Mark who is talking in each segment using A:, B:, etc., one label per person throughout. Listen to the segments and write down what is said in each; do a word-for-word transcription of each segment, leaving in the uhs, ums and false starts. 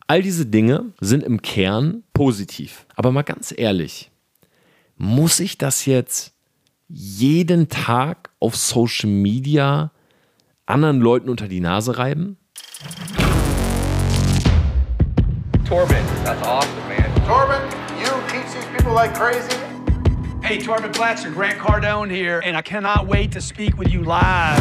A: All diese Dinge sind im Kern positiv. Aber mal ganz ehrlich, muss ich das jetzt jeden Tag auf Social Media anderen Leuten unter die Nase reiben?
B: Torben, that's awesome, man.
C: Torben, you teach these people like crazy?
D: Hey, Torben Blatcher, Grant Cardone here, and I cannot wait to speak with you live.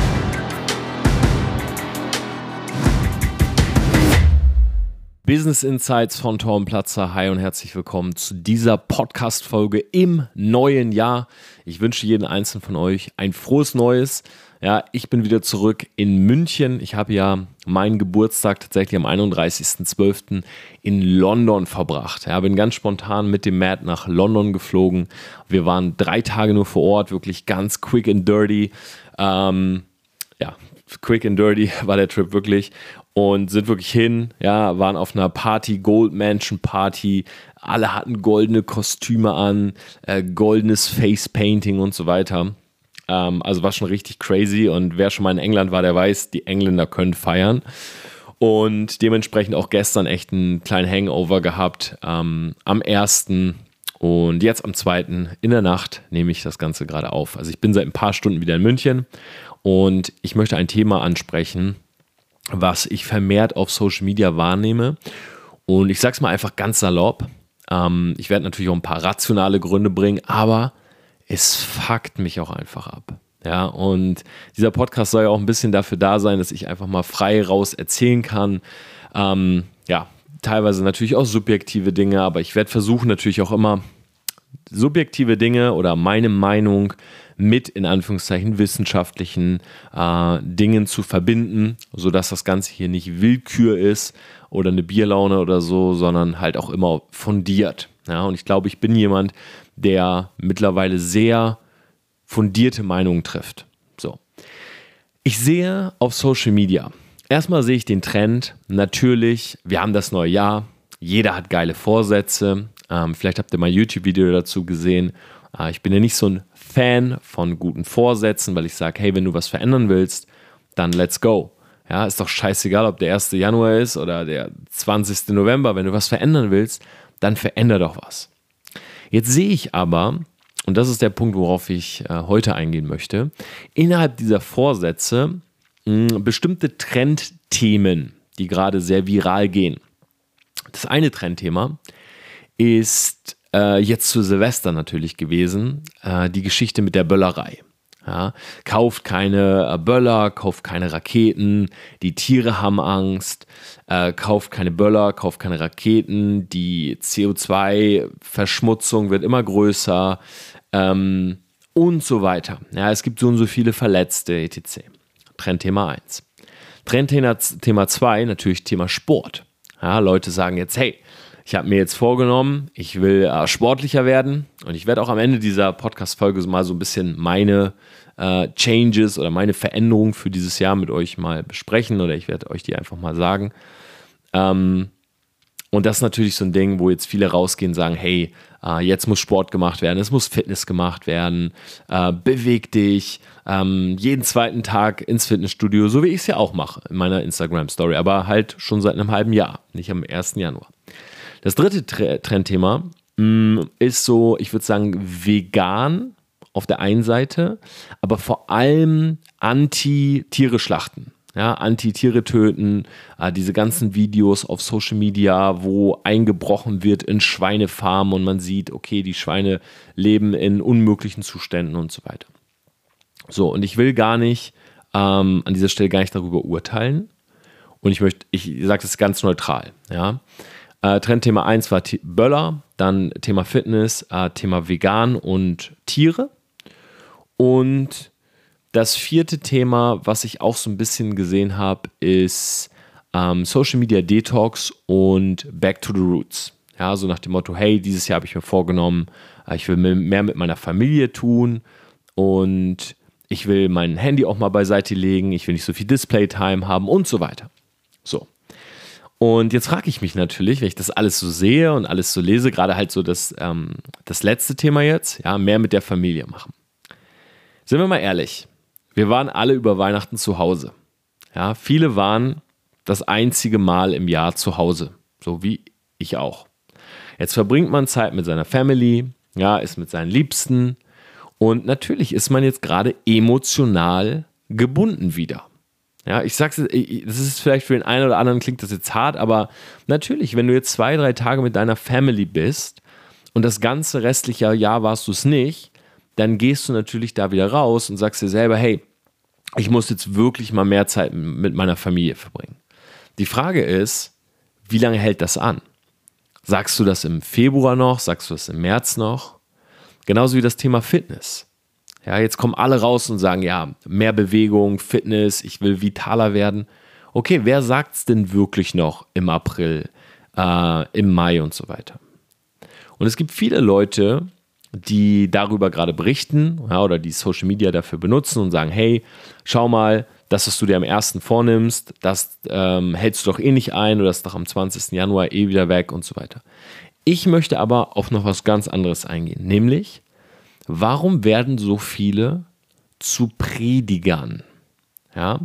A: Business Insights von Torben Platzer. Hi und herzlich willkommen zu dieser Podcast-Folge im neuen Jahr. Ich wünsche jedem Einzelnen von euch ein frohes Neues. Ja, ich bin wieder zurück in München. Ich habe ja meinen Geburtstag tatsächlich am einunddreißigsten zwölften in London verbracht. Ja, bin ganz spontan mit dem Matt nach London geflogen. Wir waren drei Tage nur vor Ort, wirklich ganz quick and dirty. Ähm, ja, quick and dirty war der Trip wirklich. Und sind wirklich hin, ja, waren auf einer Party, Gold Mansion Party. Alle hatten goldene Kostüme an, äh, goldenes Face Painting und so weiter. Ähm, also war schon richtig crazy. Und wer schon mal in England war, der weiß, die Engländer können feiern. Und dementsprechend auch gestern echt einen kleinen Hangover gehabt. Ähm, am ersten und jetzt am zweiten in der Nacht nehme ich das Ganze gerade auf. Also ich bin seit ein paar Stunden wieder in München und ich möchte ein Thema ansprechen, was ich vermehrt auf Social Media wahrnehme. Und ich sage es mal einfach ganz salopp. Ähm, ich werde natürlich auch ein paar rationale Gründe bringen, aber es fuckt mich auch einfach ab. Ja, und dieser Podcast soll ja auch ein bisschen dafür da sein, dass ich einfach mal frei raus erzählen kann. Ähm, ja, teilweise natürlich auch subjektive Dinge, aber ich werde versuchen natürlich auch immer subjektive Dinge oder meine Meinung mit, in Anführungszeichen, wissenschaftlichen äh, Dingen zu verbinden, sodass das Ganze hier nicht Willkür ist oder eine Bierlaune oder so, sondern halt auch immer fundiert. Ja, und ich glaube, ich bin jemand, der mittlerweile sehr fundierte Meinungen trifft. So. Ich sehe auf Social Media, erstmal sehe ich den Trend, natürlich, wir haben das neue Jahr, jeder hat geile Vorsätze, ähm, vielleicht habt ihr mein YouTube-Video dazu gesehen. Äh, ich bin ja nicht so ein Fan von guten Vorsätzen, weil ich sage, hey, wenn du was verändern willst, dann let's go. Ja, ist doch scheißegal, ob der erste Januar ist oder der zwanzigste November. Wenn du was verändern willst, dann veränder doch was. Jetzt sehe ich aber, und das ist der Punkt, worauf ich äh, heute eingehen möchte, innerhalb dieser Vorsätze mh, bestimmte Trendthemen, die gerade sehr viral gehen. Das eine Trendthema ist äh, jetzt zu Silvester natürlich gewesen, äh, die Geschichte mit der Böllerei. Ja, kauft keine äh, Böller, kauft keine Raketen, die Tiere haben Angst, äh, kauft keine Böller, kauft keine Raketen, die C O zwei Verschmutzung wird immer größer ähm, und so weiter. Ja, es gibt so und so viele Verletzte, et cetera. Trendthema eins. Trendthema zwei, natürlich Thema Sport. Ja, Leute sagen jetzt, hey, ich habe mir jetzt vorgenommen, ich will äh, sportlicher werden und ich werde auch am Ende dieser Podcast-Folge mal so ein bisschen meine äh, Changes oder meine Veränderungen für dieses Jahr mit euch mal besprechen oder ich werde euch die einfach mal sagen. Ähm, und das ist natürlich so ein Ding, wo jetzt viele rausgehen und sagen, hey, äh, jetzt muss Sport gemacht werden, es muss Fitness gemacht werden, äh, beweg dich, ähm, jeden zweiten Tag ins Fitnessstudio, so wie ich es ja auch mache in meiner Instagram-Story, aber halt schon seit einem halben Jahr, nicht am ersten Januar. Das dritte Trendthema mh, ist so, ich würde sagen, vegan auf der einen Seite, aber vor allem Anti-Tiere schlachten, ja, Anti-Tiere töten, äh, diese ganzen Videos auf Social Media, wo eingebrochen wird in Schweinefarmen und man sieht, okay, die Schweine leben in unmöglichen Zuständen und so weiter. So, und ich will gar nicht, ähm, an dieser Stelle gar nicht darüber urteilen und ich möchte, ich sage das ganz neutral, ja. Äh, Trendthema eins war T- Böller, dann Thema Fitness, äh, Thema Vegan und Tiere. Und das vierte Thema, was ich auch so ein bisschen gesehen habe, ist ähm, Social Media Detox und Back to the Roots. Ja, so nach dem Motto, hey, dieses Jahr habe ich mir vorgenommen, äh, ich will mehr mit meiner Familie tun und ich will mein Handy auch mal beiseite legen, ich will nicht so viel Display-Time haben und so weiter. So. Und jetzt frage ich mich natürlich, wenn ich das alles so sehe und alles so lese, gerade halt so das, ähm, das letzte Thema jetzt, ja, mehr mit der Familie machen. Sind wir mal ehrlich, wir waren alle über Weihnachten zu Hause. Ja, viele waren das einzige Mal im Jahr zu Hause. So wie ich auch. Jetzt verbringt man Zeit mit seiner Family, ja, ist mit seinen Liebsten und natürlich ist man jetzt gerade emotional gebunden wieder. Ja, ich sag's, das ist vielleicht für den einen oder anderen klingt das jetzt hart, aber natürlich, wenn du jetzt zwei, drei Tage mit deiner Family bist und das ganze restliche Jahr warst du es nicht, dann gehst du natürlich da wieder raus und sagst dir selber, hey, ich muss jetzt wirklich mal mehr Zeit mit meiner Familie verbringen. Die Frage ist, wie lange hält das an? Sagst du das im Februar noch? Sagst du das im März noch? Genauso wie das Thema Fitness. Ja, jetzt kommen alle raus und sagen, ja, mehr Bewegung, Fitness, ich will vitaler werden. Okay, wer sagt es denn wirklich noch im April, äh, im Mai und so weiter? Und es gibt viele Leute, die darüber gerade berichten, ja, oder die Social Media dafür benutzen und sagen, hey, schau mal, das, was du dir am ersten vornimmst, das ähm, hältst du doch eh nicht ein oder das ist doch am zwanzigsten Januar eh wieder weg und so weiter. Ich möchte aber auf noch was ganz anderes eingehen, nämlich, warum werden so viele zu Predigern? Ja?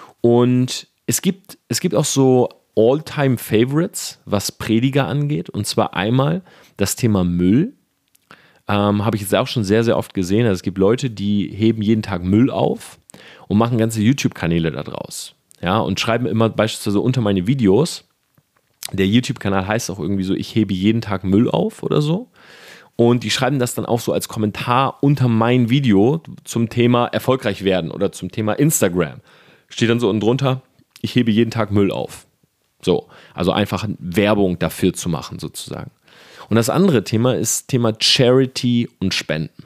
A: Und es gibt, es gibt auch so All-Time-Favorites, was Prediger angeht, und zwar einmal das Thema Müll. Ähm, habe ich jetzt auch schon sehr, sehr oft gesehen. Also es gibt Leute, die heben jeden Tag Müll auf und machen ganze YouTube-Kanäle daraus. Ja, und schreiben immer beispielsweise unter meine Videos, der YouTube-Kanal heißt auch irgendwie so, ich hebe jeden Tag Müll auf oder so. Und die schreiben das dann auch so als Kommentar unter mein Video zum Thema erfolgreich werden oder zum Thema Instagram. Steht dann so unten drunter, ich hebe jeden Tag Müll auf. So, also einfach Werbung dafür zu machen sozusagen. Und das andere Thema ist Thema Charity und Spenden.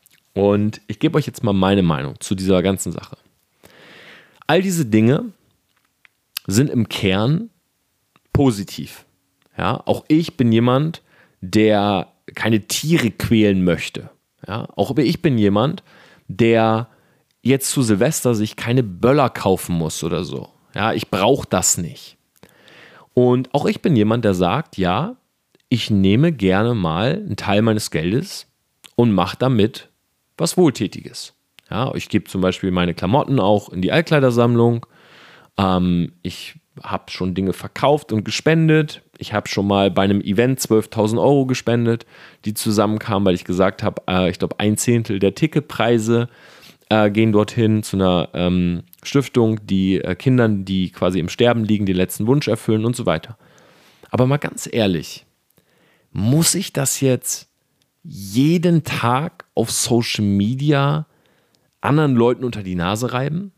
A: Und ich gebe euch jetzt mal meine Meinung zu dieser ganzen Sache. All diese Dinge sind im Kern positiv. Ja, auch ich bin jemand, der keine Tiere quälen möchte. Ja, auch ich bin jemand, der jetzt zu Silvester sich keine Böller kaufen muss oder so. Ja, ich brauche das nicht. Und auch ich bin jemand, der sagt, ja, ich nehme gerne mal einen Teil meines Geldes und mache damit was Wohltätiges. Ja, ich gebe zum Beispiel meine Klamotten auch in die Altkleidersammlung. Ähm, ich habe schon Dinge verkauft und gespendet. Ich habe schon mal bei einem Event zwölftausend Euro gespendet, die zusammenkamen, weil ich gesagt habe, äh, ich glaube ein Zehntel der Ticketpreise äh, gehen dorthin zu einer ähm, Stiftung, die äh, Kindern, die quasi im Sterben liegen, den letzten Wunsch erfüllen und so weiter. Aber mal ganz ehrlich, muss ich das jetzt jeden Tag auf Social Media anderen Leuten unter die Nase reiben?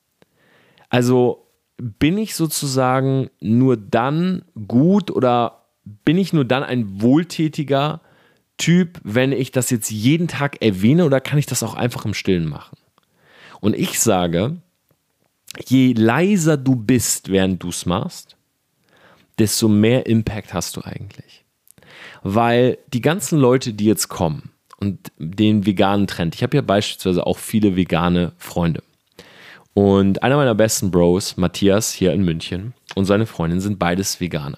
A: Also bin ich sozusagen nur dann gut oder bin ich nur dann ein wohltätiger Typ, wenn ich das jetzt jeden Tag erwähne, oder kann ich das auch einfach im Stillen machen? Und ich sage, je leiser du bist, während du es machst, desto mehr Impact hast du eigentlich. Weil die ganzen Leute, die jetzt kommen und den veganen Trend, ich habe ja beispielsweise auch viele vegane Freunde. Und einer meiner besten Bros, Matthias, hier in München, und seine Freundin sind beides Veganer.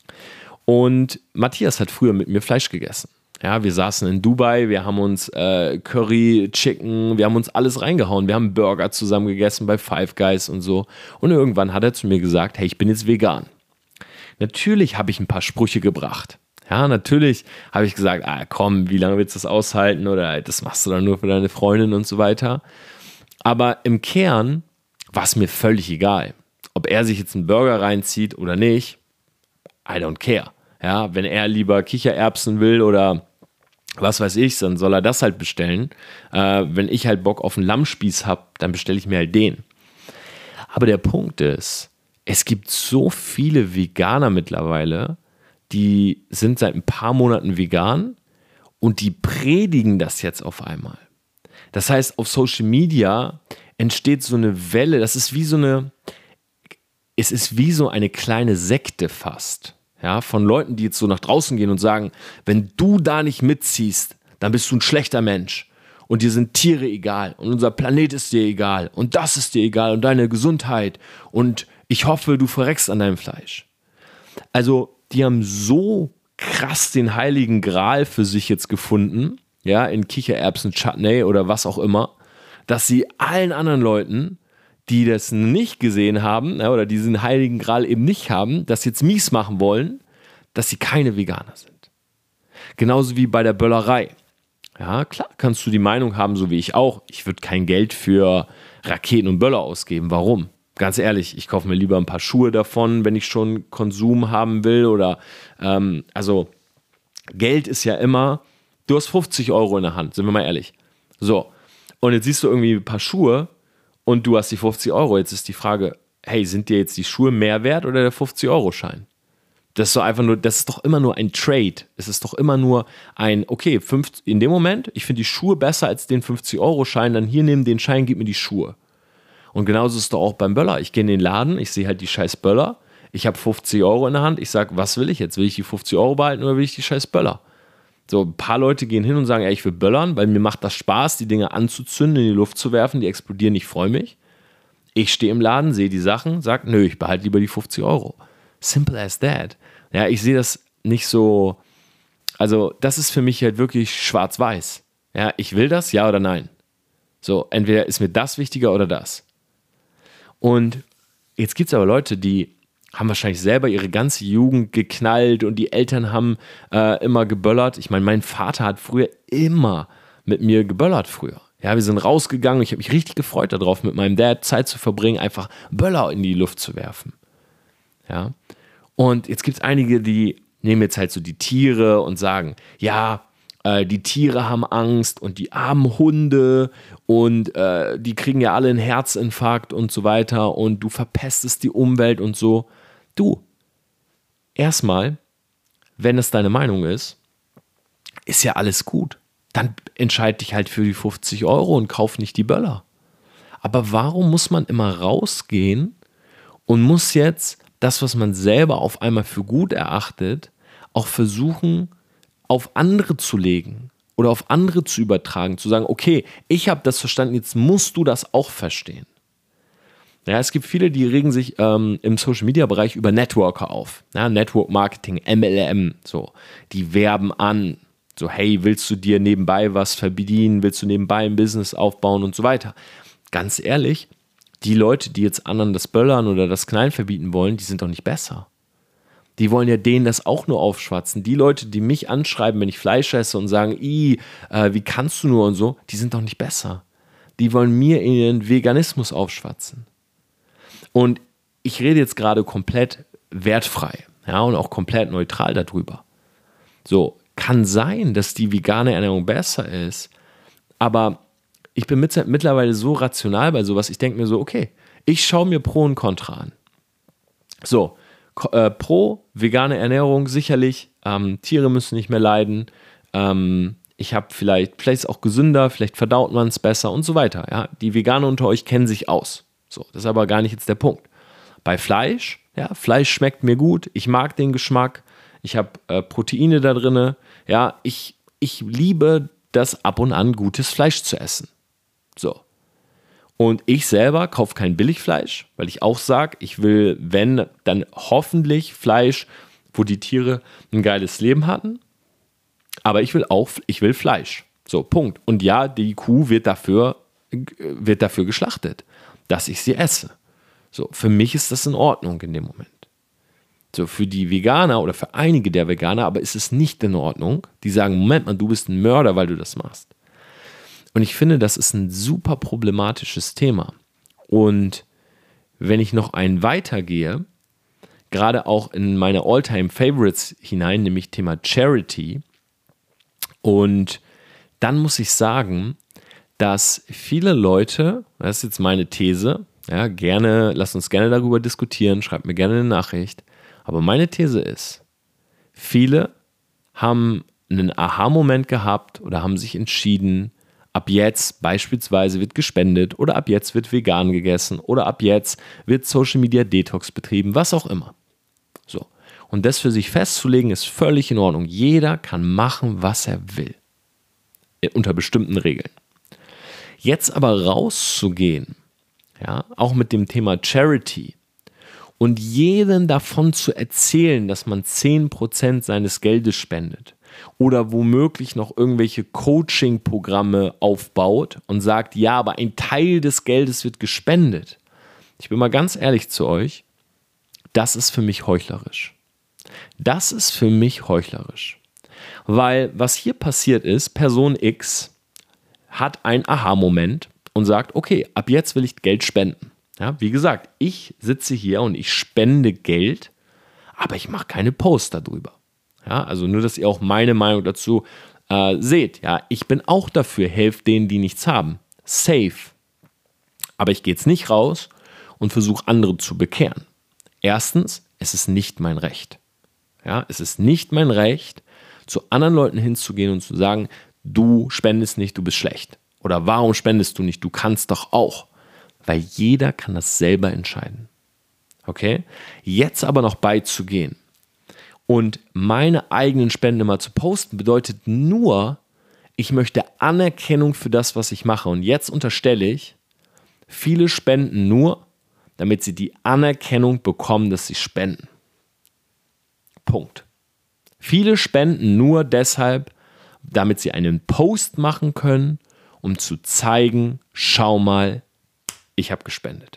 A: Und Matthias hat früher mit mir Fleisch gegessen. Ja, wir saßen in Dubai, wir haben uns äh, Curry, Chicken, wir haben uns alles reingehauen. Wir haben Burger zusammen gegessen bei Five Guys und so. Und irgendwann hat er zu mir gesagt, hey, ich bin jetzt vegan. Natürlich habe ich ein paar Sprüche gebracht. Ja, natürlich habe ich gesagt, ah, komm, wie lange willst du das aushalten? Oder das machst du dann nur für deine Freundin und so weiter. Aber im Kern war es mir völlig egal. Ob er sich jetzt einen Burger reinzieht oder nicht, I don't care. Ja, wenn er lieber Kichererbsen will oder was weiß ich, dann soll er das halt bestellen. Äh, wenn ich halt Bock auf einen Lammspieß habe, dann bestelle ich mir halt den. Aber der Punkt ist, es gibt so viele Veganer mittlerweile, die sind seit ein paar Monaten vegan und die predigen das jetzt auf einmal. Das heißt, auf Social Media entsteht so eine Welle, das ist wie so eine, es ist wie so eine kleine Sekte fast, ja, von Leuten, die jetzt so nach draußen gehen und sagen, wenn du da nicht mitziehst, dann bist du ein schlechter Mensch und dir sind Tiere egal und unser Planet ist dir egal und das ist dir egal und deine Gesundheit und ich hoffe, du verreckst an deinem Fleisch. Also, die haben so krass den heiligen Gral für sich jetzt gefunden, ja, in Kichererbsen-Chutney oder was auch immer, dass sie allen anderen Leuten, die das nicht gesehen haben, ja, oder diesen heiligen Gral eben nicht haben, das jetzt mies machen wollen, dass sie keine Veganer sind. Genauso wie bei der Böllerei. Ja, klar, kannst du die Meinung haben, so wie ich auch, ich würde kein Geld für Raketen und Böller ausgeben. Warum? Ganz ehrlich, ich kaufe mir lieber ein paar Schuhe davon, wenn ich schon Konsum haben will. Oder, ähm, also, Geld ist ja immer, du hast fünfzig Euro in der Hand, sind wir mal ehrlich. So, und jetzt siehst du irgendwie ein paar Schuhe und du hast die fünfzig Euro. Jetzt ist die Frage, hey, sind dir jetzt die Schuhe mehr wert oder der fünfzig-Euro-Schein? Das ist so einfach nur, das ist doch immer nur ein Trade. Es ist doch immer nur ein, okay, fünf, in dem Moment, ich finde die Schuhe besser als den fünfzig-Euro-Schein, dann hier nimm den Schein, gib mir die Schuhe. Und genauso ist es doch auch beim Böller. Ich gehe in den Laden, ich sehe halt die scheiß Böller, ich habe fünfzig Euro in der Hand, ich sage, was will ich jetzt? Will ich die fünfzig Euro behalten oder will ich die scheiß Böller? So, ein paar Leute gehen hin und sagen, ey, ich will böllern, weil mir macht das Spaß, die Dinge anzuzünden, in die Luft zu werfen, die explodieren, ich freue mich. Ich stehe im Laden, sehe die Sachen, sage, nö, ich behalte lieber die fünfzig Euro. Simple as that. Ja, ich sehe das nicht so, also das ist für mich halt wirklich schwarz-weiß. Ja, ich will das, ja oder nein. So, entweder ist mir das wichtiger oder das. Und jetzt gibt es aber Leute, die haben wahrscheinlich selber ihre ganze Jugend geknallt und die Eltern haben äh, immer geböllert. Ich meine, mein Vater hat früher immer mit mir geböllert früher. Ja, wir sind rausgegangen und ich habe mich richtig gefreut darauf, mit meinem Dad Zeit zu verbringen, einfach Böller in die Luft zu werfen. Ja, und jetzt gibt es einige, die nehmen jetzt halt so die Tiere und sagen, ja, äh, die Tiere haben Angst und die armen Hunde und äh, die kriegen ja alle einen Herzinfarkt und so weiter und du verpestest die Umwelt und so. Du, erstmal, wenn es deine Meinung ist, ist ja alles gut. Dann entscheide dich halt für die fünfzig Euro und kauf nicht die Böller. Aber warum muss man immer rausgehen und muss jetzt das, was man selber auf einmal für gut erachtet, auch versuchen, auf andere zu legen oder auf andere zu übertragen, zu sagen, okay, ich habe das verstanden, jetzt musst du das auch verstehen. Ja, es gibt viele, die regen sich ähm, im Social-Media-Bereich über Networker auf. Ja, Network Marketing, M L M, so. Die werben an. So, hey, willst du dir nebenbei was verdienen? Willst du nebenbei ein Business aufbauen und so weiter? Ganz ehrlich, die Leute, die jetzt anderen das Böllern oder das Knallen verbieten wollen, die sind doch nicht besser. Die wollen ja denen das auch nur aufschwatzen. Die Leute, die mich anschreiben, wenn ich Fleisch esse und sagen, Ih, äh, wie kannst du nur und so, die sind doch nicht besser. Die wollen mir ihren Veganismus aufschwatzen. Und ich rede jetzt gerade komplett wertfrei, ja, und auch komplett neutral darüber. So, kann sein, dass die vegane Ernährung besser ist, aber ich bin mit, mittlerweile so rational bei sowas, ich denke mir so, okay, ich schaue mir Pro und Contra an. So, äh, Pro, vegane Ernährung, sicherlich, ähm, Tiere müssen nicht mehr leiden, ähm, ich habe vielleicht, vielleicht ist es auch gesünder, vielleicht verdaut man es besser und so weiter. Ja? Die Veganer unter euch kennen sich aus. So, das ist aber gar nicht jetzt der Punkt. Bei Fleisch, ja, Fleisch schmeckt mir gut, ich mag den Geschmack, ich habe äh, Proteine da drin, ja, ich, ich liebe das ab und an gutes Fleisch zu essen. So. Und ich selber kaufe kein Billigfleisch, weil ich auch sage, ich will, wenn, dann hoffentlich Fleisch, wo die Tiere ein geiles Leben hatten, aber ich will auch, ich will Fleisch. So, Punkt. Und ja, die Kuh wird dafür, wird dafür geschlachtet, dass ich sie esse. So, für mich ist das in Ordnung in dem Moment. So, für die Veganer oder für einige der Veganer, aber ist es nicht in Ordnung. Die sagen, Moment mal, du bist ein Mörder, weil du das machst. Und ich finde, das ist ein super problematisches Thema. Und wenn ich noch einen weitergehe, gerade auch in meine All-Time-Favorites hinein, nämlich Thema Charity, und dann muss ich sagen, dass viele Leute, das ist jetzt meine These, ja, gerne, lasst uns gerne darüber diskutieren, schreibt mir gerne eine Nachricht, aber meine These ist, viele haben einen Aha-Moment gehabt oder haben sich entschieden, ab jetzt beispielsweise wird gespendet oder ab jetzt wird vegan gegessen oder ab jetzt wird Social Media Detox betrieben, was auch immer. So. Und das für sich festzulegen ist völlig in Ordnung. Jeder kann machen, was er will. Unter bestimmten Regeln. Jetzt aber rauszugehen, ja, auch mit dem Thema Charity und jedem davon zu erzählen, dass man zehn Prozent seines Geldes spendet oder womöglich noch irgendwelche Coaching-Programme aufbaut und sagt, ja, aber ein Teil des Geldes wird gespendet. Ich bin mal ganz ehrlich zu euch, das ist für mich heuchlerisch. Das ist für mich heuchlerisch. Weil was hier passiert ist, Person X hat einen Aha-Moment und sagt, okay, ab jetzt will ich Geld spenden. Ja, wie gesagt, ich sitze hier und ich spende Geld, aber ich mache keine Posts darüber. Ja, also nur, dass ihr auch meine Meinung dazu äh, seht. Ja, ich bin auch dafür, helft denen, die nichts haben. Safe. Aber ich gehe jetzt nicht raus und versuche andere zu bekehren. Erstens, es ist nicht mein Recht. Ja, es ist nicht mein Recht, zu anderen Leuten hinzugehen und zu sagen, du spendest nicht, du bist schlecht. Oder warum spendest du nicht, du kannst doch auch. Weil jeder kann das selber entscheiden. Okay? Jetzt aber noch beizugehen und meine eigenen Spenden mal zu posten, bedeutet nur, ich möchte Anerkennung für das, was ich mache. Und jetzt unterstelle ich, viele spenden nur, damit sie die Anerkennung bekommen, dass sie spenden. Punkt. Viele spenden nur deshalb, damit sie einen Post machen können, um zu zeigen, schau mal, ich habe gespendet.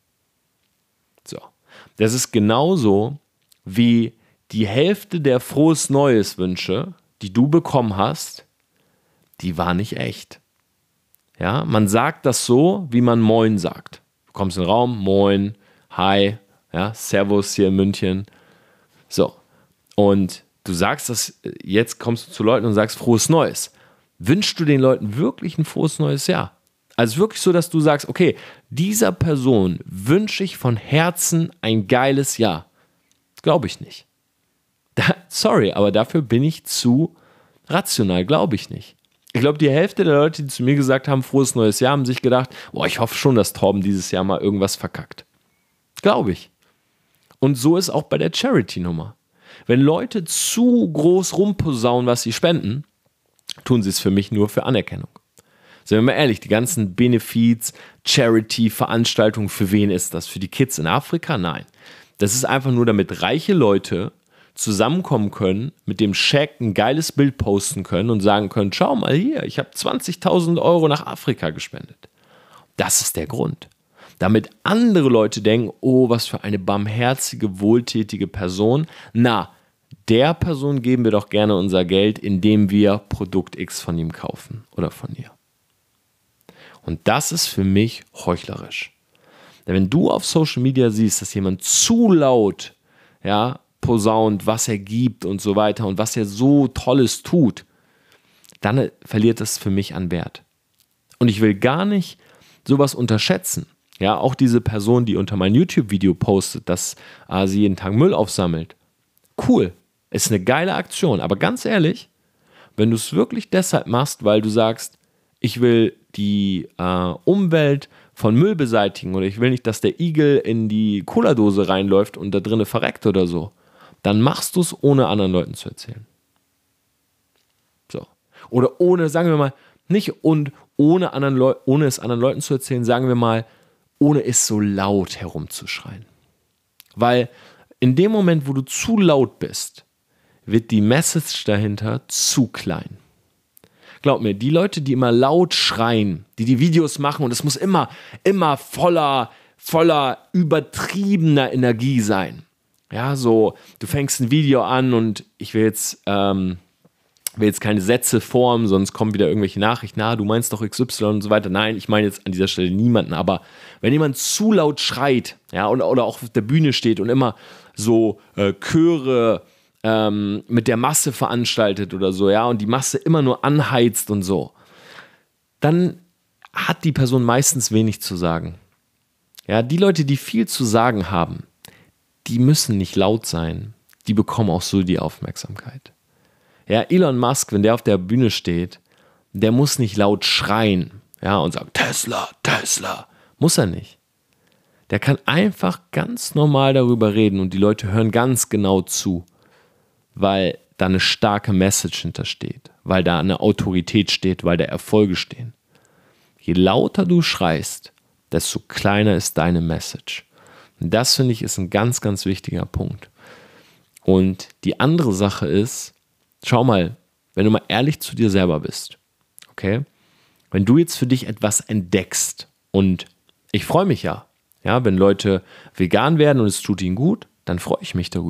A: So. Das ist genauso wie die Hälfte der Frohes Neues Wünsche, die du bekommen hast, die war nicht echt. Ja, man sagt das so, wie man Moin sagt. Du kommst in den Raum, Moin, Hi, ja, Servus hier in München. So. Und du sagst das, jetzt kommst du zu Leuten und sagst Frohes Neues. Wünschst du den Leuten wirklich ein frohes neues Jahr? Also wirklich so, dass du sagst, okay, dieser Person wünsche ich von Herzen ein geiles Jahr. Glaube ich nicht. Da, sorry, aber dafür bin ich zu rational, glaube ich nicht. Ich glaube, die Hälfte der Leute, die zu mir gesagt haben, frohes neues Jahr, haben sich gedacht, boah, ich hoffe schon, dass Torben dieses Jahr mal irgendwas verkackt. Glaube ich. Und so ist auch bei der Charity-Nummer. Wenn Leute zu groß rumposaunen, was sie spenden, tun sie es für mich nur für Anerkennung. Seien wir mal ehrlich, die ganzen Benefiz, Charity-Veranstaltungen, für wen ist das? Für die Kids in Afrika? Nein. Das ist einfach nur, damit reiche Leute zusammenkommen können, mit dem Scheck ein geiles Bild posten können und sagen können, schau mal hier, ich habe zwanzigtausend Euro nach Afrika gespendet. Das ist der Grund. Damit andere Leute denken, oh, was für eine barmherzige, wohltätige Person. Na, der Person geben wir doch gerne unser Geld, indem wir Produkt X von ihm kaufen oder von ihr. Und das ist für mich heuchlerisch. Denn wenn du auf Social Media siehst, dass jemand zu laut, ja, posaunt, was er gibt und so weiter und was er so Tolles tut, dann verliert das für mich an Wert. Und ich will gar nicht sowas unterschätzen. Ja, auch diese Person, die unter mein YouTube-Video postet, dass äh, sie jeden Tag Müll aufsammelt. Cool, ist eine geile Aktion. Aber ganz ehrlich, wenn du es wirklich deshalb machst, weil du sagst, ich will die äh, Umwelt von Müll beseitigen oder ich will nicht, dass der Igel in die Cola-Dose reinläuft und da drinnen verreckt oder so, dann machst du es, ohne anderen Leuten zu erzählen. So. Oder ohne, sagen wir mal, nicht und ohne, anderen Leu- ohne es anderen Leuten zu erzählen, sagen wir mal, ohne es so laut herumzuschreien. Weil in dem Moment, wo du zu laut bist, wird die Message dahinter zu klein. Glaub mir, die Leute, die immer laut schreien, die die Videos machen und es muss immer, immer voller, voller übertriebener Energie sein. Ja, so, du fängst ein Video an und ich will jetzt, ähm, will jetzt keine Sätze formen, sonst kommen wieder irgendwelche Nachrichten, na, du meinst doch X Y und so weiter. Nein, ich meine jetzt an dieser Stelle niemanden, aber wenn jemand zu laut schreit, ja, und, oder auch auf der Bühne steht und immer so äh, Chöre ähm, mit der Masse veranstaltet oder so, ja, und die Masse immer nur anheizt und so, dann hat die Person meistens wenig zu sagen. Ja, die Leute, die viel zu sagen haben, die müssen nicht laut sein, die bekommen auch so die Aufmerksamkeit. Ja, Elon Musk, wenn der auf der Bühne steht, der muss nicht laut schreien, ja, und sagen, Tesla, Tesla. Muss er nicht. Der kann einfach ganz normal darüber reden und die Leute hören ganz genau zu, weil da eine starke Message hintersteht, weil da eine Autorität steht, weil da Erfolge stehen. Je lauter du schreist, desto kleiner ist deine Message. Und das, finde ich, ist ein ganz, ganz wichtiger Punkt. Und die andere Sache ist, schau mal, wenn du mal ehrlich zu dir selber bist, okay? Wenn du jetzt für dich etwas entdeckst und ich freue mich ja, ja, wenn Leute vegan werden und es tut ihnen gut, dann freue ich mich darüber.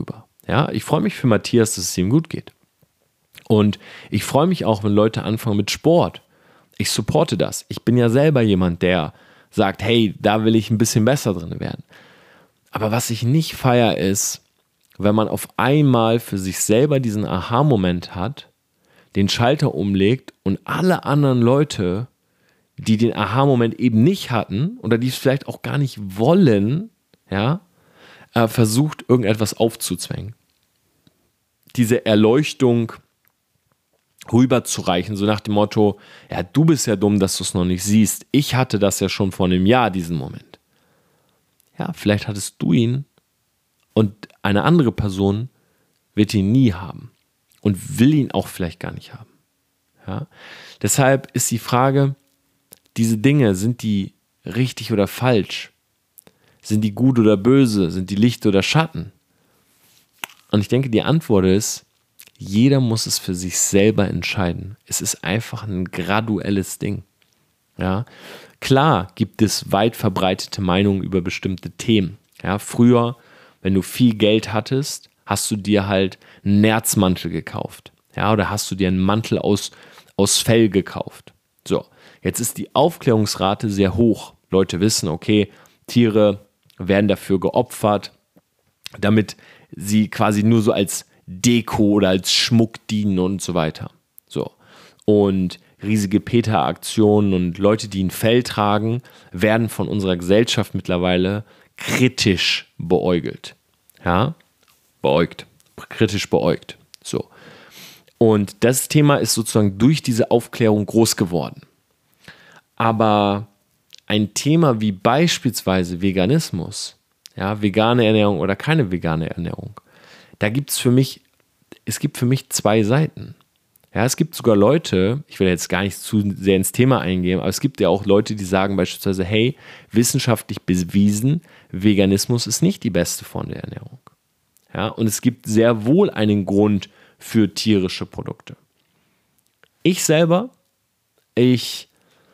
A: Ja, ich freue mich für Matthias, dass es ihm gut geht. Und ich freue mich auch, wenn Leute anfangen mit Sport. Ich supporte das. Ich bin ja selber jemand, der sagt, hey, da will ich ein bisschen besser drin werden. Aber was ich nicht feiere, ist, wenn man auf einmal für sich selber diesen Aha-Moment hat, den Schalter umlegt und alle anderen Leute, die den Aha-Moment eben nicht hatten oder die es vielleicht auch gar nicht wollen, ja, äh, versucht, irgendetwas aufzuzwängen. Diese Erleuchtung rüberzureichen, so nach dem Motto, ja, du bist ja dumm, dass du es noch nicht siehst. Ich hatte das ja schon vor einem Jahr, diesen Moment. Ja, vielleicht hattest du ihn und eine andere Person wird ihn nie haben und will ihn auch vielleicht gar nicht haben. Ja? Deshalb ist die Frage, diese Dinge, sind die richtig oder falsch? Sind die gut oder böse? Sind die Licht oder Schatten? Und ich denke, die Antwort ist, jeder muss es für sich selber entscheiden. Es ist einfach ein graduelles Ding. Ja? Klar gibt es weit verbreitete Meinungen über bestimmte Themen. Ja? Früher, wenn du viel Geld hattest, hast du dir halt einen Nerzmantel gekauft. Ja? Oder hast du dir einen Mantel aus, aus Fell gekauft. So, jetzt ist die Aufklärungsrate sehr hoch. Leute wissen, okay, Tiere werden dafür geopfert, damit sie quasi nur so als Deko oder als Schmuck dienen und so weiter. So. Und riesige PETA-Aktionen und Leute, die ein Fell tragen, werden von unserer Gesellschaft mittlerweile kritisch beäugelt. Ja? Beäugt. Kritisch beäugt. So. Und das Thema ist sozusagen durch diese Aufklärung groß geworden. Aber ein Thema wie beispielsweise Veganismus, ja, vegane Ernährung oder keine vegane Ernährung, da gibt es für mich, es gibt für mich zwei Seiten. Ja, es gibt sogar Leute, ich will jetzt gar nicht zu sehr ins Thema eingehen, aber es gibt ja auch Leute, die sagen beispielsweise, hey, wissenschaftlich bewiesen, Veganismus ist nicht die beste Form der Ernährung. Ja, und es gibt sehr wohl einen Grund für tierische Produkte. Ich selber, ich,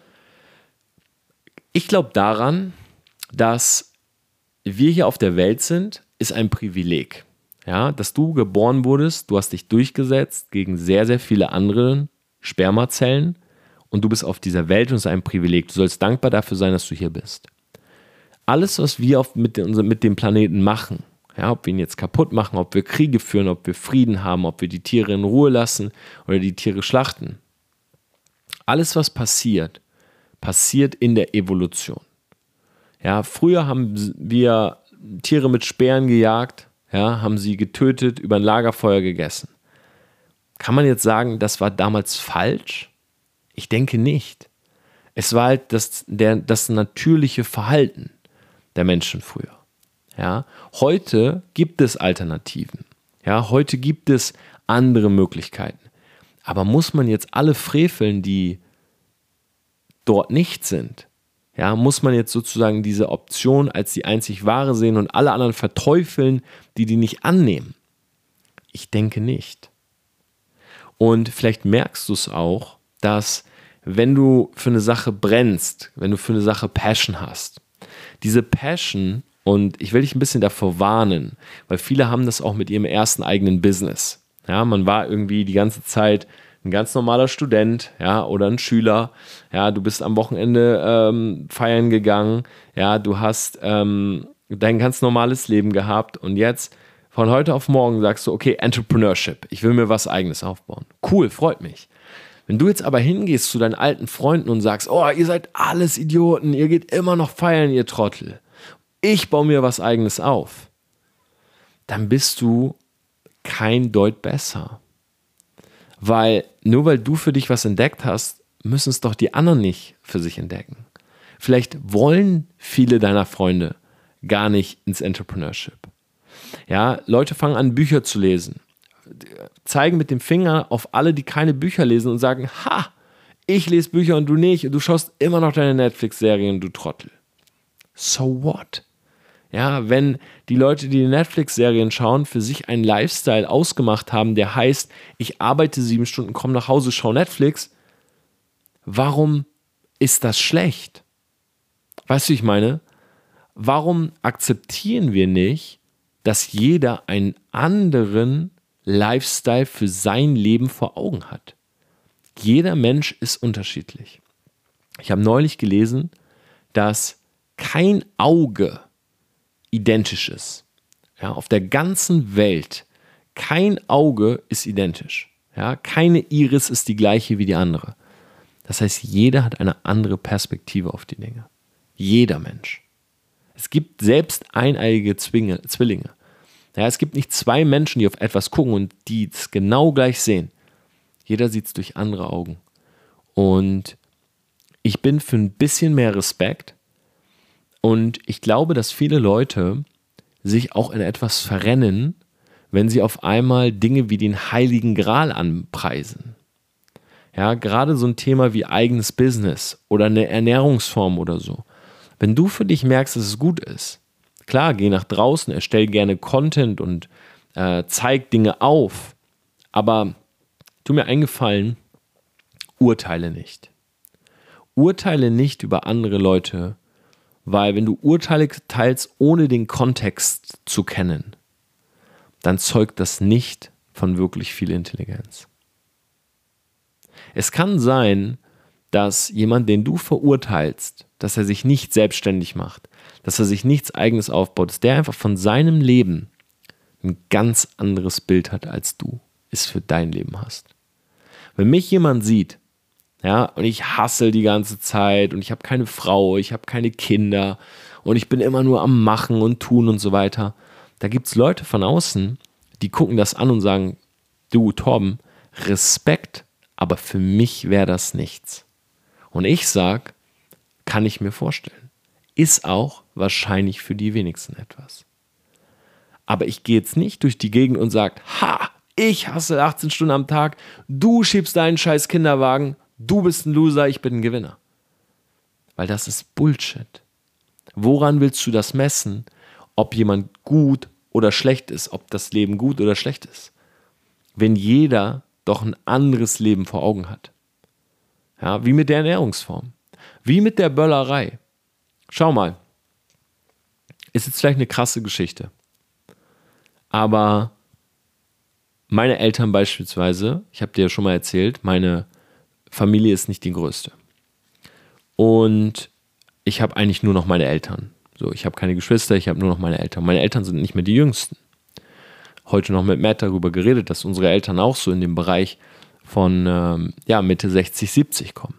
A: ich glaube daran, dass wir hier auf der Welt sind, ist ein Privileg. Ja, dass du geboren wurdest, du hast dich durchgesetzt gegen sehr, sehr viele andere Spermazellen und du bist auf dieser Welt und es ist ein Privileg. Du sollst dankbar dafür sein, dass du hier bist. Alles, was wir auf, mit, den, mit dem Planeten machen, ja, ob wir ihn jetzt kaputt machen, ob wir Kriege führen, ob wir Frieden haben, ob wir die Tiere in Ruhe lassen oder die Tiere schlachten, alles, was passiert, passiert in der Evolution. Ja, früher haben wir Tiere mit Speeren gejagt, ja, haben sie getötet, über ein Lagerfeuer gegessen. Kann man jetzt sagen, das war damals falsch? Ich denke nicht. Es war halt das, der, das natürliche Verhalten der Menschen früher. Ja, heute gibt es Alternativen. Ja, heute gibt es andere Möglichkeiten. Aber muss man jetzt alle freveln, die dort nicht sind? Ja, muss man jetzt sozusagen diese Option als die einzig wahre sehen und alle anderen verteufeln, die die nicht annehmen? Ich denke nicht. Und vielleicht merkst du es auch, dass wenn du für eine Sache brennst, wenn du für eine Sache Passion hast, diese Passion, und ich will dich ein bisschen davor warnen, weil viele haben das auch mit ihrem ersten eigenen Business. Ja, man war irgendwie die ganze Zeit ein ganz normaler Student, ja, oder ein Schüler, ja, du bist am Wochenende ähm, feiern gegangen, ja, du hast ähm, dein ganz normales Leben gehabt und jetzt von heute auf morgen sagst du, okay, Entrepreneurship, ich will mir was Eigenes aufbauen. Cool, freut mich. Wenn du jetzt aber hingehst zu deinen alten Freunden und sagst, oh, ihr seid alles Idioten, ihr geht immer noch feiern, ihr Trottel, ich baue mir was Eigenes auf, dann bist du kein Deut besser. Weil nur weil du für dich was entdeckt hast, müssen es doch die anderen nicht für sich entdecken. Vielleicht wollen viele deiner Freunde gar nicht ins Entrepreneurship. Ja, Leute fangen an, Bücher zu lesen, zeigen mit dem Finger auf alle, die keine Bücher lesen und sagen, ha, ich lese Bücher und du nicht und du schaust immer noch deine Netflix-Serien, du Trottel. So what? Ja, wenn die Leute, die die Netflix-Serien schauen, für sich einen Lifestyle ausgemacht haben, der heißt, ich arbeite sieben Stunden, komme nach Hause, schaue Netflix, warum ist das schlecht? Weißt du, wie ich meine? Warum akzeptieren wir nicht, dass jeder einen anderen Lifestyle für sein Leben vor Augen hat. Jeder Mensch ist unterschiedlich. Ich habe neulich gelesen, dass kein Auge identisch ist. Ja, auf der ganzen Welt, kein Auge ist identisch. Ja, keine Iris ist die gleiche wie die andere. Das heißt, jeder hat eine andere Perspektive auf die Dinge. Jeder Mensch. Es gibt selbst eineige Zwinge, Zwillinge. Ja, es gibt nicht zwei Menschen, die auf etwas gucken und die es genau gleich sehen. Jeder sieht es durch andere Augen. Und ich bin für ein bisschen mehr Respekt und ich glaube, dass viele Leute sich auch in etwas verrennen, wenn sie auf einmal Dinge wie den Heiligen Gral anpreisen. Ja, gerade so ein Thema wie eigenes Business oder eine Ernährungsform oder so. Wenn du für dich merkst, dass es gut ist, klar, geh nach draußen, erstell gerne Content und äh, zeig Dinge auf, aber tu mir einen Gefallen, urteile nicht. Urteile nicht über andere Leute, weil wenn du Urteile teilst, ohne den Kontext zu kennen, dann zeugt das nicht von wirklich viel Intelligenz. Es kann sein, dass jemand, den du verurteilst, dass er sich nicht selbstständig macht, dass er sich nichts Eigenes aufbaut, dass der einfach von seinem Leben ein ganz anderes Bild hat, als du es für dein Leben hast. Wenn mich jemand sieht, ja, und ich hustle die ganze Zeit und ich habe keine Frau, ich habe keine Kinder und ich bin immer nur am Machen und Tun und so weiter, da gibt es Leute von außen, die gucken das an und sagen, du Torben, Respekt, aber für mich wäre das nichts. Und ich sage, kann ich mir vorstellen. Ist auch wahrscheinlich für die wenigsten etwas. Aber ich gehe jetzt nicht durch die Gegend und sage, ha, ich hasse achtzehn Stunden am Tag, du schiebst deinen scheiß Kinderwagen, du bist ein Loser, ich bin ein Gewinner. Weil das ist Bullshit. Woran willst du das messen, ob jemand gut oder schlecht ist, ob das Leben gut oder schlecht ist? Wenn jeder doch ein anderes Leben vor Augen hat. Ja, wie mit der Ernährungsform. Wie mit der Böllerei. Schau mal. Ist jetzt vielleicht eine krasse Geschichte. Aber meine Eltern beispielsweise, ich habe dir ja schon mal erzählt, meine Familie ist nicht die größte. Und ich habe eigentlich nur noch meine Eltern. So, ich habe keine Geschwister, ich habe nur noch meine Eltern. Meine Eltern sind nicht mehr die Jüngsten. Heute noch mit Matt darüber geredet, dass unsere Eltern auch so in dem Bereich von ähm, ja, Mitte sechzig, siebzig kommen.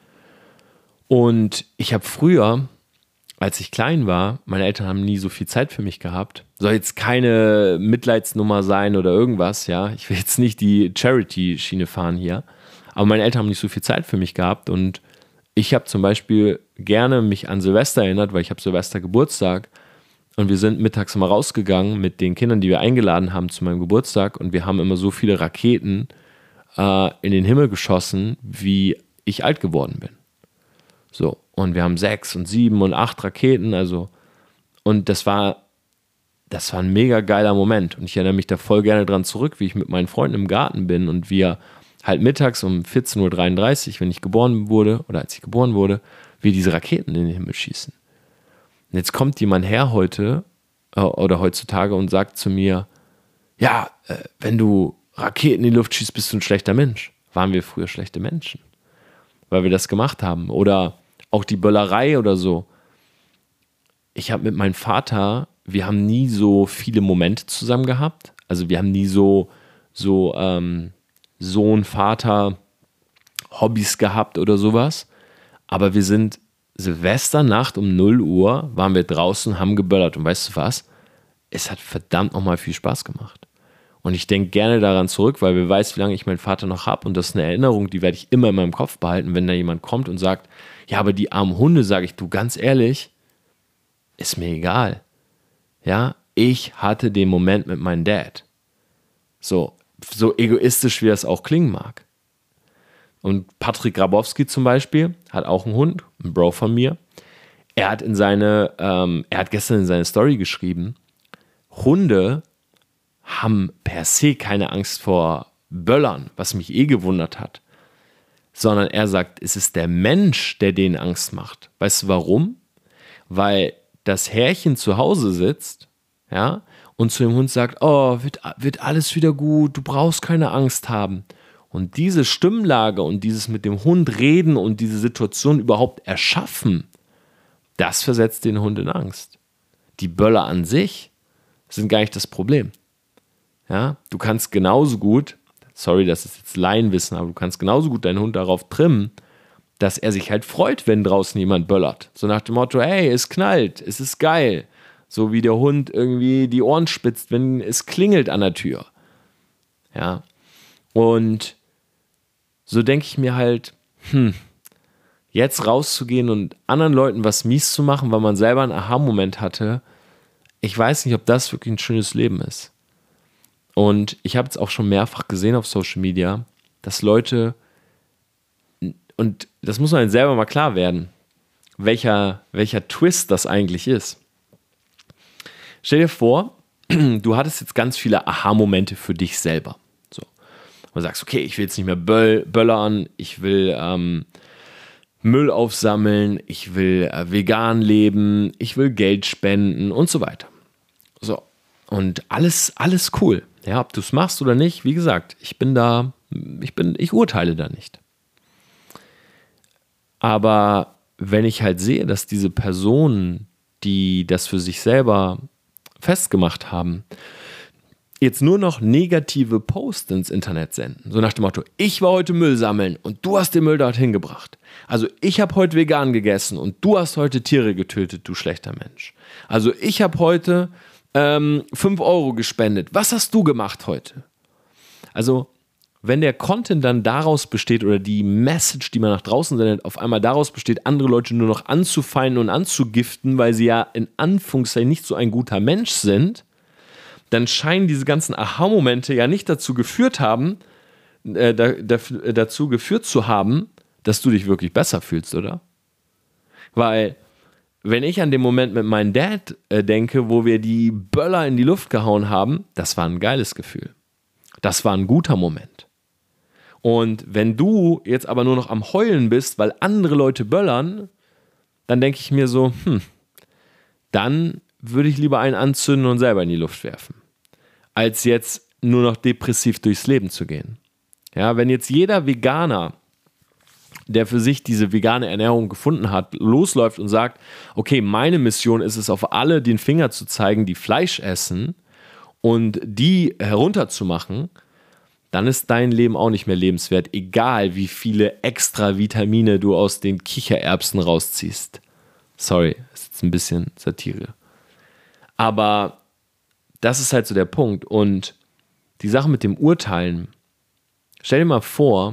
A: Und ich habe früher, als ich klein war, meine Eltern haben nie so viel Zeit für mich gehabt. Soll jetzt keine Mitleidsnummer sein oder irgendwas, ja. Ich will jetzt nicht die Charity-Schiene fahren hier. Aber meine Eltern haben nicht so viel Zeit für mich gehabt und ich habe zum Beispiel gerne mich an Silvester erinnert, weil ich habe Silvester Geburtstag und wir sind mittags mal rausgegangen mit den Kindern, die wir eingeladen haben zu meinem Geburtstag und wir haben immer so viele Raketen äh, in den Himmel geschossen, wie ich alt geworden bin. So, und wir haben sechs und sieben und acht Raketen, also und das war das war ein mega geiler Moment und ich erinnere mich da voll gerne dran zurück, wie ich mit meinen Freunden im Garten bin und wir halt mittags um vierzehn Uhr dreiunddreißig, wenn ich geboren wurde oder als ich geboren wurde, wir diese Raketen in den Himmel schießen. Und jetzt kommt jemand her heute äh, oder heutzutage und sagt zu mir, ja, äh, wenn du Raketen in die Luft schießt, bist du ein schlechter Mensch. Waren wir früher schlechte Menschen, weil wir das gemacht haben. Oder auch die Böllerei oder so. Ich habe mit meinem Vater, wir haben nie so viele Momente zusammen gehabt. Also wir haben nie so, so ähm, Sohn, Vater, Hobbys gehabt oder sowas. Aber wir sind Silvesternacht um null Uhr, waren wir draußen, haben geböllert. Und weißt du was? Es hat verdammt nochmal viel Spaß gemacht. Und ich denke gerne daran zurück, weil wer weiß, wie lange ich meinen Vater noch habe. Und das ist eine Erinnerung, die werde ich immer in meinem Kopf behalten, wenn da jemand kommt und sagt, ja, aber die armen Hunde, sage ich, du, ganz ehrlich, ist mir egal. Ja, ich hatte den Moment mit meinem Dad. So, so egoistisch, wie das auch klingen mag. Und Patrick Grabowski zum Beispiel hat auch einen Hund, ein Bro von mir. Er hat in seine, ähm, er hat gestern in seine Story geschrieben, Hunde haben per se keine Angst vor Böllern, was mich eh gewundert hat. Sondern er sagt, es ist der Mensch, der denen Angst macht. Weißt du warum? Weil das Herrchen zu Hause sitzt, ja, und zu dem Hund sagt, oh, wird, wird alles wieder gut, du brauchst keine Angst haben. Und diese Stimmlage und dieses mit dem Hund reden und diese Situation überhaupt erschaffen, das versetzt den Hund in Angst. Die Böller an sich sind gar nicht das Problem. Ja, du kannst genauso gut, sorry, das ist jetzt Laienwissen, aber du kannst genauso gut deinen Hund darauf trimmen, dass er sich halt freut, wenn draußen jemand böllert. So nach dem Motto, hey, es knallt, es ist geil. So wie der Hund irgendwie die Ohren spitzt, wenn es klingelt an der Tür. Ja, und so denke ich mir halt, hm, jetzt rauszugehen und anderen Leuten was mies zu machen, weil man selber einen Aha-Moment hatte, ich weiß nicht, ob das wirklich ein schönes Leben ist. Und ich habe es auch schon mehrfach gesehen auf Social Media, dass Leute, und das muss man selber mal klar werden, welcher, welcher Twist das eigentlich ist. Stell dir vor, du hattest jetzt ganz viele Aha-Momente für dich selber. So. Und du sagst, okay, ich will jetzt nicht mehr böll, böllern, ich will ähm, Müll aufsammeln, ich will äh, vegan leben, ich will Geld spenden und so weiter. So. Und alles, alles cool. Ja, ob du es machst oder nicht, wie gesagt, ich bin da, ich bin, ich urteile da nicht. Aber wenn ich halt sehe, dass diese Personen, die das für sich selber festgemacht haben, jetzt nur noch negative Posts ins Internet senden. So nach dem Motto, ich war heute Müll sammeln und du hast den Müll dorthin gebracht. Also ich habe heute vegan gegessen und du hast heute Tiere getötet, du schlechter Mensch. Also ich habe heute ähm, fünf Euro gespendet. Was hast du gemacht heute? Also wenn der Content dann daraus besteht oder die Message, die man nach draußen sendet, auf einmal daraus besteht, andere Leute nur noch anzufeinden und anzugiften, weil sie ja in Anführungszeichen nicht so ein guter Mensch sind, dann scheinen diese ganzen Aha-Momente ja nicht dazu geführt haben, äh, da, da, dazu geführt zu haben, dass du dich wirklich besser fühlst, oder? Weil, wenn ich an den Moment mit meinem Dad äh, denke, wo wir die Böller in die Luft gehauen haben, das war ein geiles Gefühl. Das war ein guter Moment. Und wenn du jetzt aber nur noch am Heulen bist, weil andere Leute böllern, dann denke ich mir so, hm, dann würde ich lieber einen anzünden und selber in die Luft werfen, als jetzt nur noch depressiv durchs Leben zu gehen. Ja, wenn jetzt jeder Veganer, der für sich diese vegane Ernährung gefunden hat, losläuft und sagt, okay, meine Mission ist es, auf alle den Finger zu zeigen, die Fleisch essen und die herunterzumachen, dann ist dein Leben auch nicht mehr lebenswert, egal wie viele extra Vitamine du aus den Kichererbsen rausziehst. Sorry, ist jetzt ein bisschen Satire. Aber das ist halt so der Punkt. Und die Sache mit dem Urteilen, stell dir mal vor,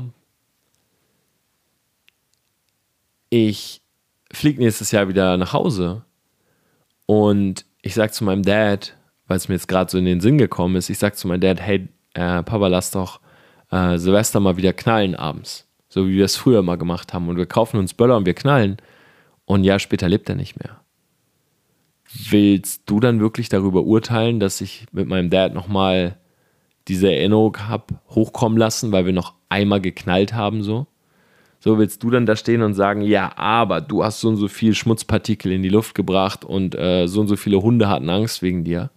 A: ich fliege nächstes Jahr wieder nach Hause und ich sage zu meinem Dad, weil es mir jetzt gerade so in den Sinn gekommen ist, ich sage zu meinem Dad, hey, äh, Papa, lass doch äh, Silvester mal wieder knallen abends. So wie wir es früher mal gemacht haben. Und wir kaufen uns Böller und wir knallen. Und ein Jahr später lebt er nicht mehr. Willst du dann wirklich darüber urteilen, dass ich mit meinem Dad nochmal diese Erinnerung habe hochkommen lassen, weil wir noch einmal geknallt haben so? So willst du dann da stehen und sagen, ja, aber du hast so und so viel Schmutzpartikel in die Luft gebracht und äh, so und so viele Hunde hatten Angst wegen dir?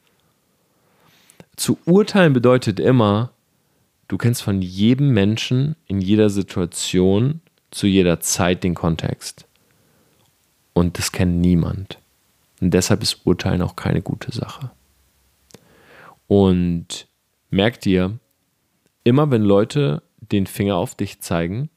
A: Zu urteilen bedeutet immer, du kennst von jedem Menschen in jeder Situation zu jeder Zeit den Kontext. Und das kennt niemand. Und deshalb ist Urteilen auch keine gute Sache. Und merk dir, immer wenn Leute den Finger auf dich zeigen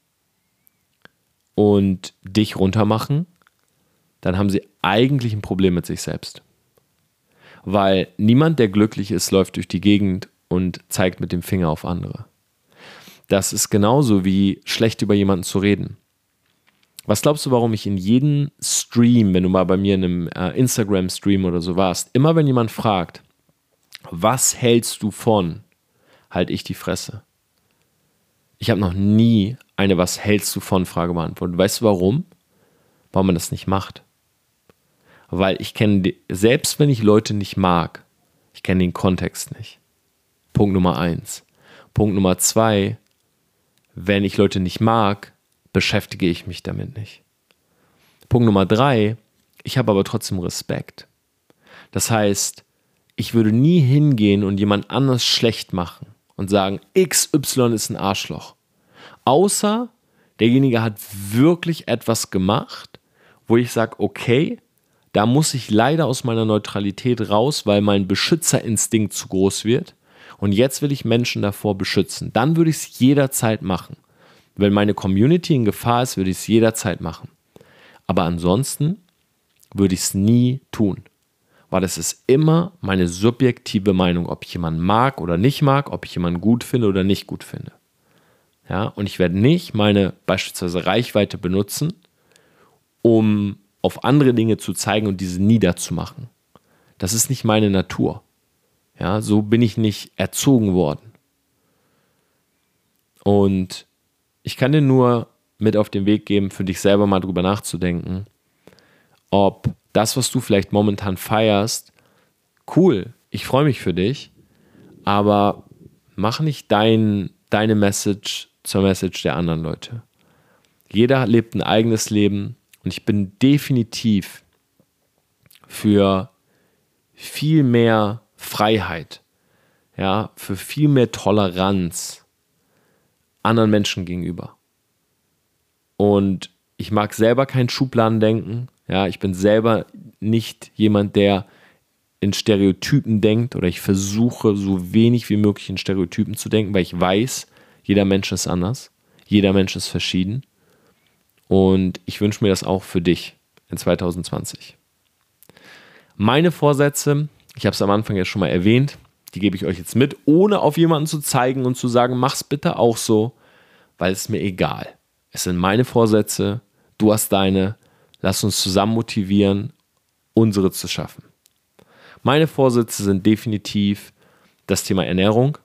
A: und dich runtermachen, dann haben sie eigentlich ein Problem mit sich selbst. Weil niemand, der glücklich ist, läuft durch die Gegend und zeigt mit dem Finger auf andere. Das ist genauso wie schlecht über jemanden zu reden. Was glaubst du, warum ich in jedem Stream, wenn du mal bei mir in einem äh, Instagram-Stream oder so warst, immer wenn jemand fragt, was hältst du von, halte ich die Fresse. Ich habe noch nie eine Was hältst du von Frage beantwortet. Weißt du warum? Warum man das nicht macht. Weil ich kenne, selbst wenn ich Leute nicht mag, ich kenne den Kontext nicht. Punkt Nummer eins. Punkt Nummer zwei, wenn ich Leute nicht mag, beschäftige ich mich damit nicht. Punkt Nummer drei, ich habe aber trotzdem Respekt. Das heißt, ich würde nie hingehen und jemand anders schlecht machen und sagen, X Y ist ein Arschloch. Außer derjenige hat wirklich etwas gemacht, wo ich sage, okay, da muss ich leider aus meiner Neutralität raus, weil mein Beschützerinstinkt zu groß wird. Und jetzt will ich Menschen davor beschützen. Dann würde ich es jederzeit machen. Wenn meine Community in Gefahr ist, würde ich es jederzeit machen. Aber ansonsten würde ich es nie tun. Weil es ist immer meine subjektive Meinung, ob ich jemanden mag oder nicht mag, ob ich jemanden gut finde oder nicht gut finde. Ja, und ich werde nicht meine beispielsweise Reichweite benutzen, um auf andere Dinge zu zeigen und diese niederzumachen. Das ist nicht meine Natur. Ja, so bin ich nicht erzogen worden. Und ich kann dir nur mit auf den Weg geben, für dich selber mal drüber nachzudenken, ob das, was du vielleicht momentan feierst, cool, ich freue mich für dich, aber mach nicht dein, deine Message zur Message der anderen Leute. Jeder lebt ein eigenes Leben und ich bin definitiv für viel mehr Freiheit, ja, für viel mehr Toleranz anderen Menschen gegenüber. Und ich mag selber kein Schubladendenken. Ja, ich bin selber nicht jemand, der in Stereotypen denkt, oder ich versuche so wenig wie möglich in Stereotypen zu denken, weil ich weiß, jeder Mensch ist anders, jeder Mensch ist verschieden. Und ich wünsche mir das auch für dich in zwanzig zwanzig. Meine Vorsätze, ich habe es am Anfang ja schon mal erwähnt, die gebe ich euch jetzt mit, ohne auf jemanden zu zeigen und zu sagen, mach's bitte auch so, weil es ist mir egal. Es sind meine Vorsätze, du hast deine, lass uns zusammen motivieren, unsere zu schaffen. Meine Vorsätze sind definitiv das Thema Ernährung.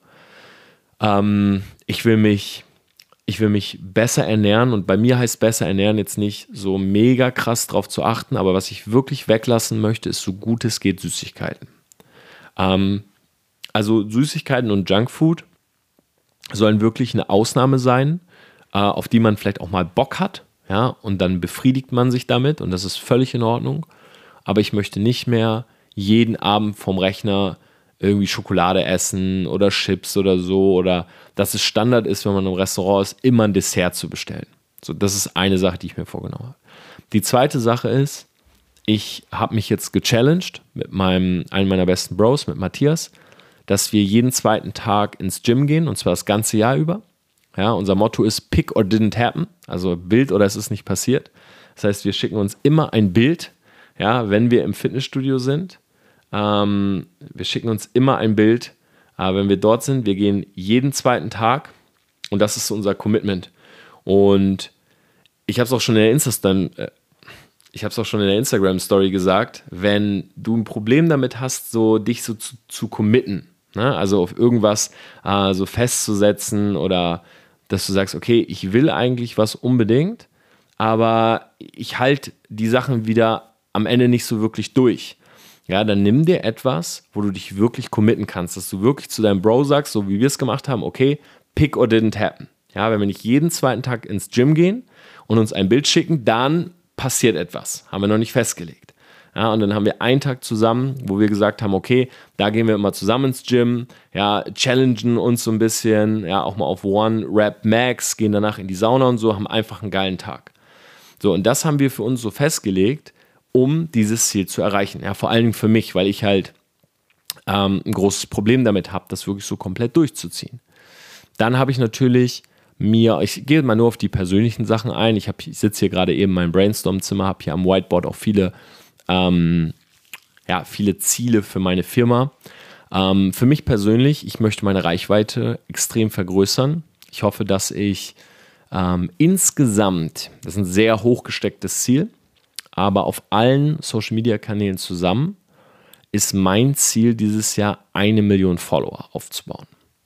A: Ähm, ich will mich, ich will mich besser ernähren, und bei mir heißt besser ernähren jetzt nicht so mega krass drauf zu achten, aber was ich wirklich weglassen möchte, ist so gut es geht Süßigkeiten. Ähm, also Süßigkeiten und Junkfood sollen wirklich eine Ausnahme sein, äh, auf die man vielleicht auch mal Bock hat, ja, und dann befriedigt man sich damit und das ist völlig in Ordnung. Aber ich möchte nicht mehr jeden Abend vom Rechner irgendwie Schokolade essen oder Chips oder so, oder dass es Standard ist, wenn man im Restaurant ist, immer ein Dessert zu bestellen. So, das ist eine Sache, die ich mir vorgenommen habe. Die zweite Sache ist, ich habe mich jetzt gechallenged mit meinem, einem meiner besten Bros, mit Matthias, dass wir jeden zweiten Tag ins Gym gehen, und zwar das ganze Jahr über. Ja, unser Motto ist Pick or didn't happen, also Bild oder es ist nicht passiert. Das heißt, wir schicken uns immer ein Bild, ja, wenn wir im Fitnessstudio sind. Ähm, wir schicken uns immer ein Bild, äh, wenn wir dort sind. Wir gehen jeden zweiten Tag, und das ist unser Commitment. Und ich habe es auch schon in der Insta- äh, ich habe es auch schon in der Instagram-Story gesagt, wenn du ein Problem damit hast, so dich so zu, zu committen, ne? Also auf irgendwas äh, so festzusetzen, oder dass du sagst, okay, ich will eigentlich was unbedingt, aber ich halte die Sachen wieder am Ende nicht so wirklich durch. Ja, dann nimm dir etwas, wo du dich wirklich committen kannst, dass du wirklich zu deinem Bro sagst, so wie wir es gemacht haben, okay, pick or didn't happen. Ja, wenn wir nicht jeden zweiten Tag ins Gym gehen und uns ein Bild schicken, dann passiert etwas. Haben wir noch nicht festgelegt. Ja, und dann haben wir einen Tag zusammen, wo wir gesagt haben, okay, da gehen wir immer zusammen ins Gym, ja, challengen uns so ein bisschen, ja, auch mal auf One Rep Max, gehen danach in die Sauna und so, haben einfach einen geilen Tag. So, und das haben wir für uns so festgelegt, um dieses Ziel zu erreichen. Ja, vor allen Dingen für mich, weil ich halt ähm, ein großes Problem damit habe, das wirklich so komplett durchzuziehen. Dann habe ich natürlich mir, ich gehe mal nur auf die persönlichen Sachen ein. Ich, hab, ich sitze hier gerade eben in meinem Brainstorm-Zimmer, habe hier am Whiteboard auch viele, ähm, ja, viele Ziele für meine Firma. Ähm, für mich persönlich, ich möchte meine Reichweite extrem vergrößern. Ich hoffe, dass ich ähm, insgesamt, das ist ein sehr hochgestecktes Ziel, aber auf allen Social-Media-Kanälen zusammen ist mein Ziel dieses Jahr, eine Million Follower aufzubauen.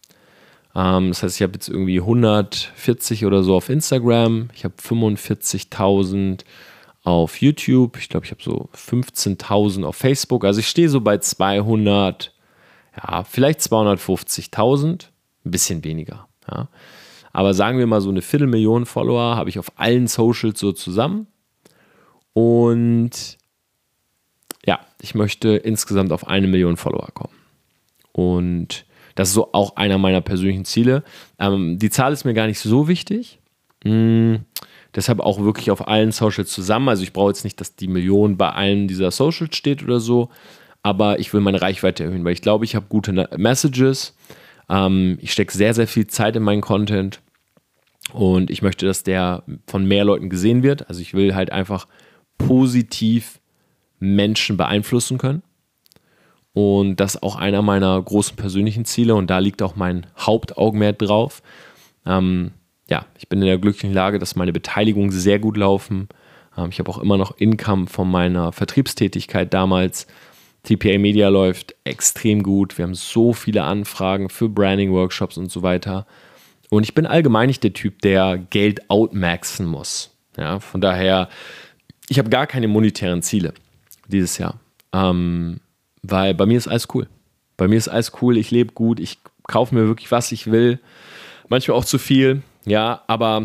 A: Ähm, das heißt, ich habe jetzt irgendwie hundertvierzig oder so auf Instagram, ich habe fünfundvierzigtausend auf YouTube, ich glaube, ich habe so fünfzehntausend auf Facebook. Also ich stehe so bei zweihundert, ja, vielleicht zweihundertfünfzigtausend, ein bisschen weniger. Ja. Aber sagen wir mal, so eine Viertelmillion Follower habe ich auf allen Socials so zusammen. Und ja, ich möchte insgesamt auf eine Million Follower kommen. Und das ist so auch einer meiner persönlichen Ziele. Ähm, die Zahl ist mir gar nicht so wichtig. Mm, deshalb auch wirklich auf allen Socials zusammen. Also ich brauche jetzt nicht, dass die Million bei allen dieser Socials steht oder so, aber ich will meine Reichweite erhöhen, weil ich glaube, ich habe gute Messages. Ähm, ich stecke sehr, sehr viel Zeit in meinen Content und ich möchte, dass der von mehr Leuten gesehen wird. Also ich will halt einfach positiv Menschen beeinflussen können. Und das ist auch einer meiner großen persönlichen Ziele und da liegt auch mein Hauptaugenmerk drauf. Ähm, ja, ich bin in der glücklichen Lage, dass meine Beteiligungen sehr gut laufen. Ähm, ich habe auch immer noch Income von meiner Vertriebstätigkeit damals. T P A Media läuft extrem gut. Wir haben so viele Anfragen für Branding-Workshops und so weiter. Und ich bin allgemein nicht der Typ, der Geld outmaxen muss. Ja, von daher, ich habe gar keine monetären Ziele dieses Jahr. Ähm, weil bei mir ist alles cool. Bei mir ist alles cool, ich lebe gut, ich kaufe mir wirklich, was ich will. Manchmal auch zu viel, ja, aber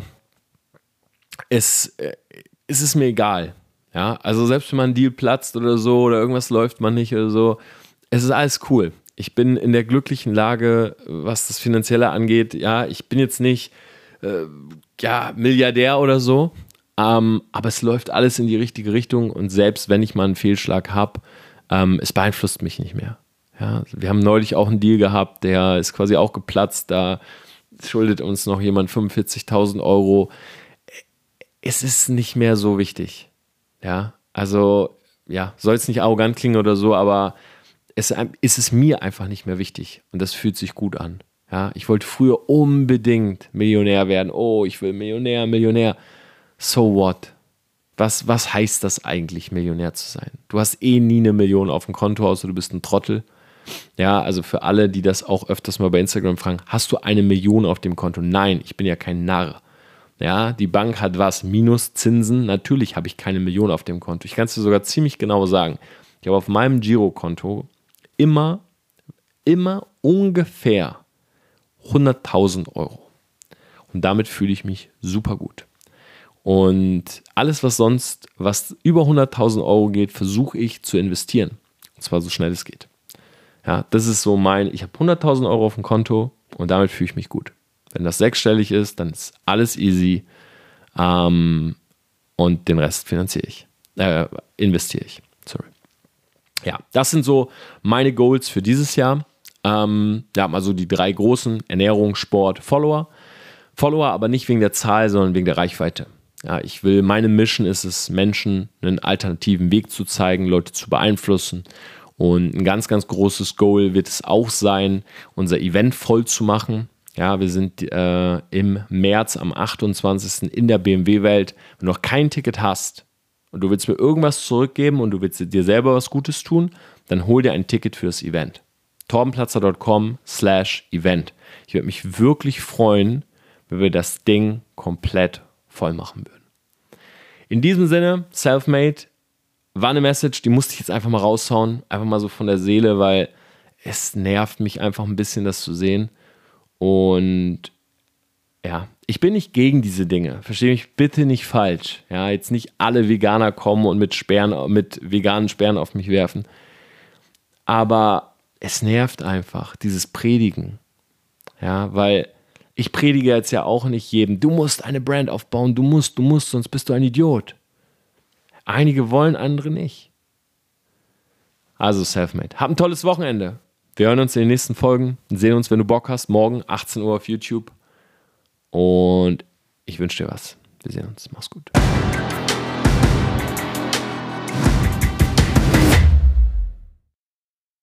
A: es, es ist mir egal. Ja, also selbst wenn mal ein Deal platzt oder so oder irgendwas läuft man nicht oder so, es ist alles cool. Ich bin in der glücklichen Lage, was das Finanzielle angeht. Ja, ich bin jetzt nicht äh, ja, Milliardär oder so, ähm, aber es läuft alles in die richtige Richtung und selbst wenn ich mal einen Fehlschlag habe, ähm, es beeinflusst mich nicht mehr. Ja, wir haben neulich auch einen Deal gehabt, der ist quasi auch geplatzt, da schuldet uns noch jemand fünfundvierzigtausend Euro. Es ist nicht mehr so wichtig. Ja, also, ja, soll es nicht arrogant klingen oder so, aber es ist es mir einfach nicht mehr wichtig und das fühlt sich gut an. Ja, ich wollte früher unbedingt Millionär werden. Oh, ich will Millionär, Millionär. So what? Was, was heißt das eigentlich, Millionär zu sein? Du hast eh nie eine Million auf dem Konto, außer du bist ein Trottel. Ja, also für alle, die das auch öfters mal bei Instagram fragen, hast du eine Million auf dem Konto? Nein, ich bin ja kein Narr. Ja, die Bank hat was? Minuszinsen? Natürlich habe ich keine Million auf dem Konto. Ich kann es dir sogar ziemlich genau sagen. Ich habe auf meinem Girokonto immer, immer ungefähr hunderttausend Euro. Und damit fühle ich mich super gut. Und alles, was sonst, was über hunderttausend Euro geht, versuche ich zu investieren. Und zwar so schnell es geht. Ja, das ist so mein, ich habe hunderttausend Euro auf dem Konto und damit fühle ich mich gut. Wenn das sechsstellig ist, dann ist alles easy. Ähm, und den Rest finanziere ich, äh, investiere ich. Sorry. Ja, das sind so meine Goals für dieses Jahr. Ähm, ja, also die drei großen: Ernährung, Sport, Follower. Follower aber nicht wegen der Zahl, sondern wegen der Reichweite. Ja, ich will, meine Mission ist es, Menschen einen alternativen Weg zu zeigen, Leute zu beeinflussen. Und ein ganz, ganz großes Goal wird es auch sein, unser Event voll zu machen. Ja, wir sind äh, im März am achtundzwanzigsten in der B M W-Welt. Wenn du noch kein Ticket hast und du willst mir irgendwas zurückgeben und du willst dir selber was Gutes tun, dann hol dir ein Ticket für das Event. torbenplatzer.com slash event. Ich würde mich wirklich freuen, wenn wir das Ding komplett voll machen würden. In diesem Sinne, Selfmade war eine Message, die musste ich jetzt einfach mal raushauen, einfach mal so von der Seele, weil es nervt mich einfach ein bisschen, das zu sehen. Und ja, ich bin nicht gegen diese Dinge, verstehe mich bitte nicht falsch. Ja, jetzt nicht alle Veganer kommen und mit Sperren, mit veganen Sperren auf mich werfen. Aber es nervt einfach, dieses Predigen. Ja, weil ich predige jetzt ja auch nicht jedem, du musst eine Brand aufbauen, du musst, du musst, sonst bist du ein Idiot. Einige wollen, andere nicht. Also Selfmade. Hab ein tolles Wochenende. Wir hören uns in den nächsten Folgen und sehen uns, wenn du Bock hast, morgen achtzehn Uhr auf YouTube. Und ich wünsche dir was. Wir sehen uns. Mach's gut.